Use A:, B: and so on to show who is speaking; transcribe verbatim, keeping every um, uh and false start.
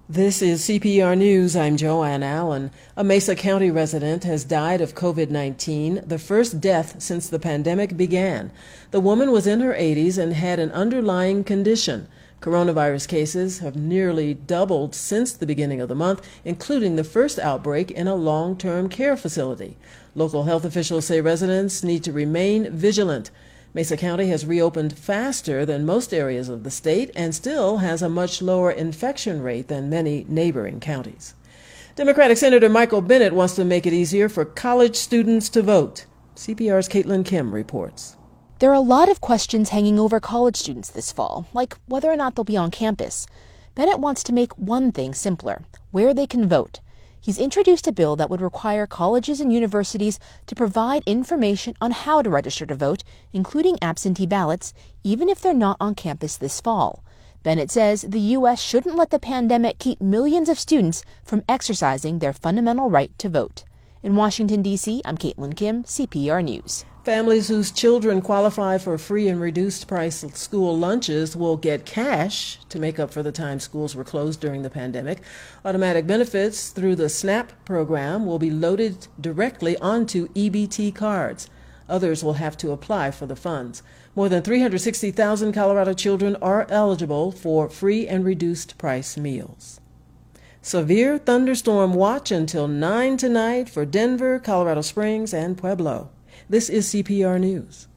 A: This is C P R News. I'm Joanne Allen. A Mesa County resident has died of COVID nineteen, the first death since the pandemic began. The woman was in her eighties and had an underlying condition. Coronavirus cases have nearly doubled since the beginning of the month, including the first outbreak in a long-term care facility. Local health officials say residents need to remain vigilant. Mesa County has reopened faster than most areas of the state and still has a much lower infection rate than many neighboring counties. Democratic Senator Michael Bennet wants to make it easier for college students to vote. C P R's Caitlin Kim reports.
B: There are a lot of questions hanging over college students this fall, like whether or not they'll be on campus. Bennet wants to make one thing simpler: where they can vote. He's introduced a bill that would require colleges and universities to provide information on how to register to vote, including absentee ballots, even if they're not on campus this fall. Bennet says the U S shouldn't let the pandemic keep millions of students from exercising their fundamental right to vote. In Washington, D C, I'm Caitlin Kim, C P R News.
A: Families whose children qualify for free and reduced price school lunches will get cash to make up for the time schools were closed during the pandemic. Automatic benefits through the SNAP program will be loaded directly onto E B T cards. Others will have to apply for the funds. More than three hundred sixty thousand Colorado children are eligible for free and reduced price meals. Severe thunderstorm watch until nine tonight for Denver, Colorado Springs, and Pueblo. This is C P R News.